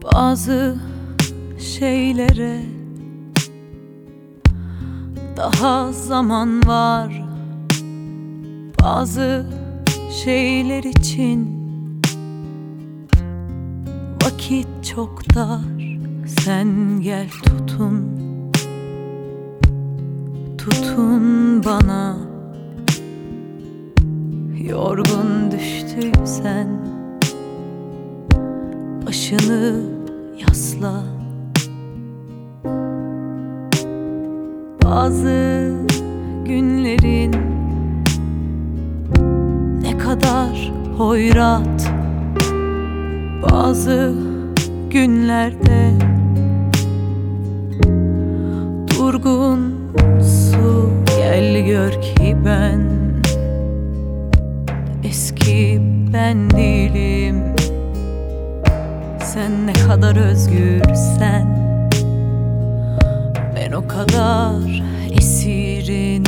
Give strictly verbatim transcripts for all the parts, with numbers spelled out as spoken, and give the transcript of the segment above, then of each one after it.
Bazı şeylere daha zaman var. Bazı şeyler için vakit çok dar. Sen gel tutun, tutun bana. Yorgun düştüysen başını yasla. Bazı günlerin ne kadar hoyrat, bazı günlerde durgun su. Gel gör ki ben eski ben değilim. Sen ne kadar özgürsen ben o kadar esirin.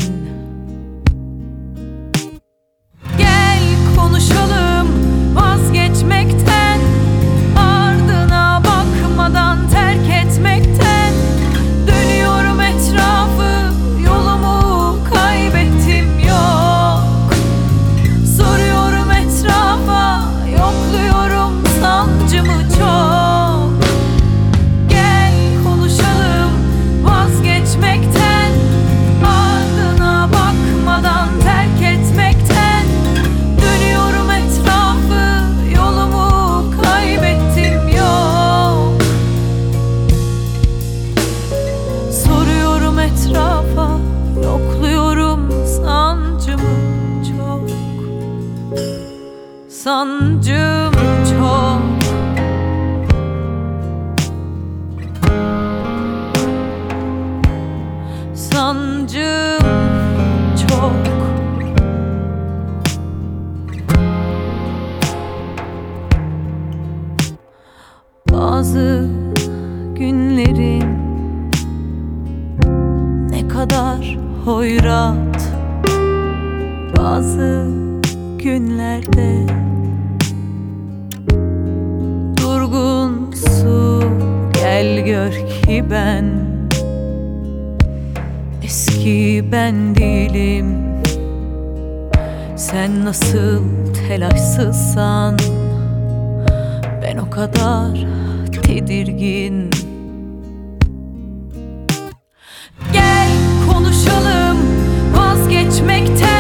Gel konuşalım vazgeçmekten, ardına bakmadan terk etmekten. Dönüyorum etrafı, yolumu kaybettim yok. Soruyorum etrafa, yokluyorum sancımı çok. Gel konuşalım vazgeçmekten, ardına bakmadan terk etmekten. Dönüyorum etrafı, yolumu kaybettim yok. Soruyorum etrafa, yokluyorum sancımı çok. Sancım çok. Sancım çok. Bazı günlerin ne kadar hoyrat, bazı günlerde durgun su. Gel gör ki ben eski ben değilim. Sen nasıl telaşsızsan ben o kadar tedirgin. Gel konuşalım vazgeçmekten,